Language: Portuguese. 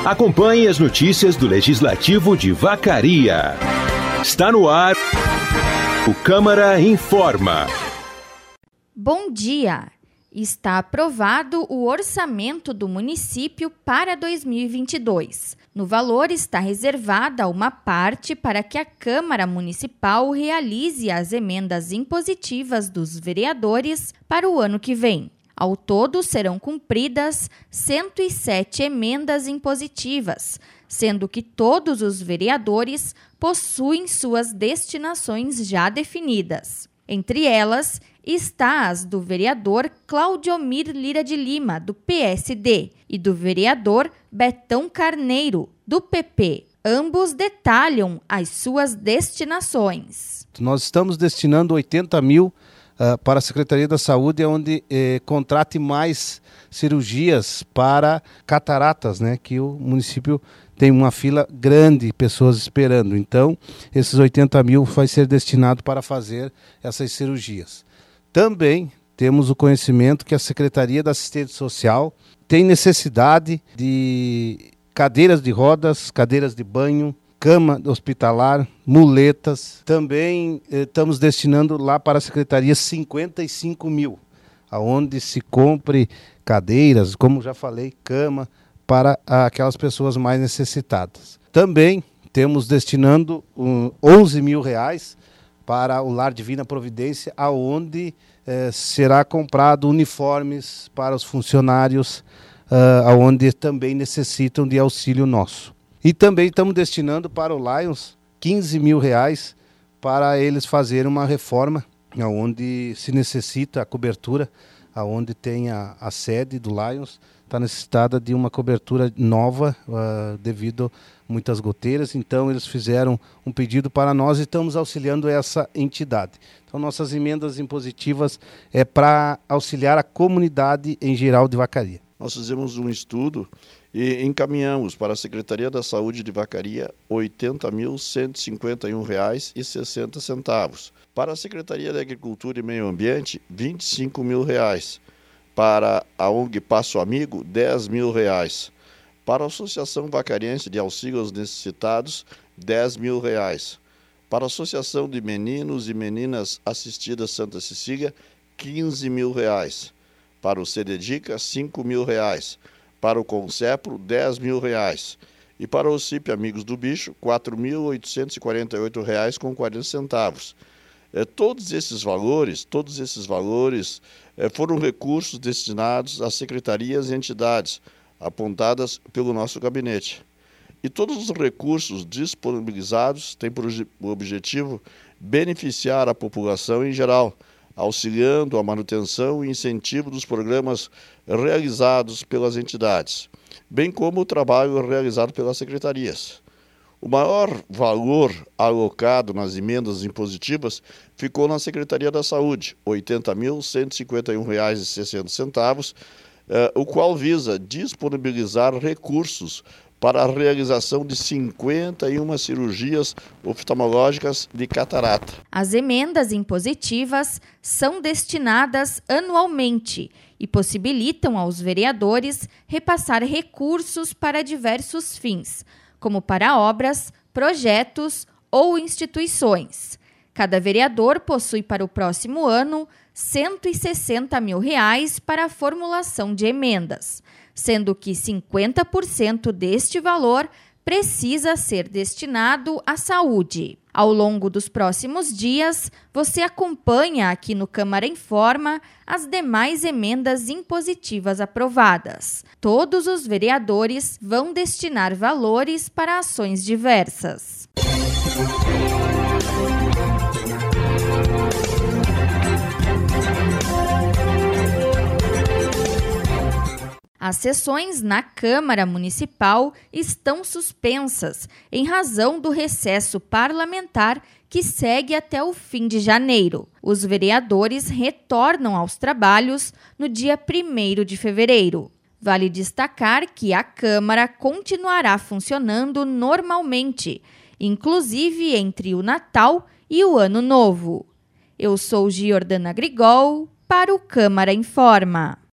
Acompanhe as notícias do Legislativo de Vacaria. Está no ar o Câmara Informa. Bom dia! Está aprovado o orçamento do município para 2022. No valor está reservada uma parte para que a Câmara Municipal realize as emendas impositivas dos vereadores para o ano que vem. Ao todo, serão cumpridas 107 emendas impositivas, sendo que todos os vereadores possuem suas destinações já definidas. Entre elas, está as do vereador Claudiomir Lira de Lima, do PSD, e do vereador Betão Carneiro, do PP. Ambos detalham as suas destinações. Nós estamos destinando 80 mil para a Secretaria da Saúde, onde contrate mais cirurgias para cataratas, né, que o município tem uma fila grande de pessoas esperando. Então, esses 80 mil vai ser destinado para fazer essas cirurgias. Também temos o conhecimento que a Secretaria da Assistência Social tem necessidade de cadeiras de rodas, cadeiras de banho, cama hospitalar, muletas. Também estamos destinando lá para a Secretaria 55 mil, onde se compre cadeiras, como já falei, cama, para aquelas pessoas mais necessitadas. Também temos destinando 11 mil reais para o Lar Divina Providência, aonde será comprado uniformes para os funcionários, aonde também necessitam de auxílio nosso. E também estamos destinando para o Lions 15 mil reais para eles fazerem uma reforma, onde se necessita a cobertura, aonde tem a sede do Lions, está necessitada de uma cobertura nova devido a muitas goteiras. Então eles fizeram um pedido para nós e estamos auxiliando essa entidade. Então nossas emendas impositivas é para auxiliar a comunidade em geral de Vacaria. Nós fizemos um estudo e encaminhamos para a Secretaria da Saúde de Vacaria R$ 80.151,60. Para a Secretaria da Agricultura e Meio Ambiente, R$ 25 mil. Para a ONG Passo Amigo, R$ 10 mil. Para a Associação Vacariense de Auxílio aos Necessitados, R$ 10 mil. Para a Associação de Meninos e Meninas Assistidas Santa Cecília, R$ 15 mil. Para o CDDICA, R$ 5 mil. Para o Concepro, R$ 10 mil. E para o CIP Amigos do Bicho, R$ 4.848,40. Todos esses valores foram recursos destinados às secretarias e entidades apontadas pelo nosso gabinete. E todos os recursos disponibilizados têm por objetivo beneficiar a população em geral, auxiliando a manutenção e incentivo dos programas realizados pelas entidades, bem como o trabalho realizado pelas secretarias. O maior valor alocado nas emendas impositivas ficou na Secretaria da Saúde, R$ 80.151,60, o qual visa disponibilizar recursos para a realização de 51 cirurgias oftalmológicas de catarata. As emendas impositivas são destinadas anualmente e possibilitam aos vereadores repassar recursos para diversos fins, como para obras, projetos ou instituições. Cada vereador possui para o próximo ano R$ 160 mil para a formulação de emendas, sendo que 50% deste valor precisa ser destinado à saúde. Ao longo dos próximos dias, você acompanha aqui no Câmara Informa as demais emendas impositivas aprovadas. Todos os vereadores vão destinar valores para ações diversas. As sessões na Câmara Municipal estão suspensas em razão do recesso parlamentar que segue até o fim de janeiro. Os vereadores retornam aos trabalhos no dia 1º de fevereiro. Vale destacar que a Câmara continuará funcionando normalmente, inclusive entre o Natal e o Ano Novo. Eu sou Giordana Grigol para o Câmara Informa.